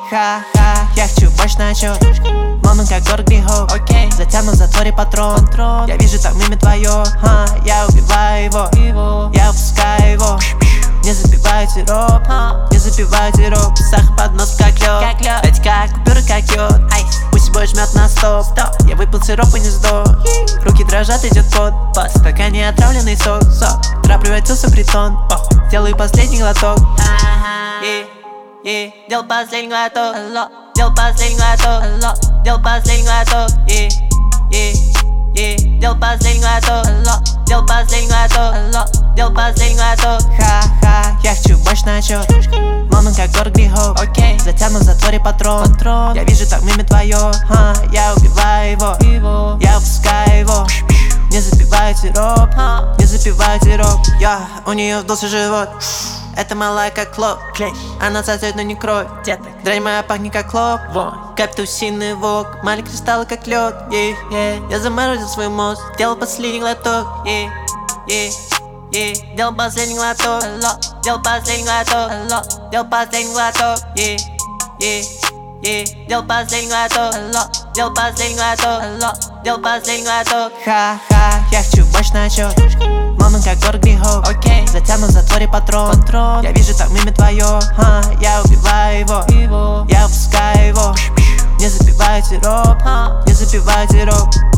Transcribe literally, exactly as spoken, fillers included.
Ха-ха, я хочу больше на счет. Лондон как город грехов. Окей, затяну в затворе патрон. Я вижу там имя твое. Ха, я убиваю его. Я выпускаю его. Не забиваю сироп, не забиваю сироп. Сахар под нос как лед. Эти как купюры как йод. Пусть бой жмет на стоп. Я выпил сироп и не сдох. Руки дрожат, идет пот. В стакане отравленный сок. Трап превратился в притон. Делаю последний глоток. Yeah, делал последний глоток. Делал последний глоток. Делал последний глоток. Yeah, yeah, yeah. Делал последний глоток. Делал последний глоток. Делал последний глоток. Ха-ха, я хочу больше на счет. Лондон как город грехов. Окей, затяну в затворе патрон. Я вижу там имя твое. Ха, я убиваю его. Я выпускаю его. Не забиваю сироп. Не забиваю сироп. Я, у нее вдулся живот. Это малая как клоп. Она сосет, но не кровь. Дрянь моя пахнет как хлоп. Каптусиный вок. Маленькие кристаллы как лед. Yeah, yeah. Я заморозил свой мозг. Делал последний глоток. Yeah, yeah, yeah. Делал последний глоток. Делал последний глоток. Делал последний глоток. Yeah, yeah, yeah. Делал последний глоток. Делал последний глоток. Делал последний глоток. Ха-ха, я хочу больше на счет. Лондон как город грехов. Окей, затяну в затворе патрон. Я вижу там имя твое. Ха, я убиваю его. Я выпускаю его. Не забиваю сироп. Не забиваю сироп.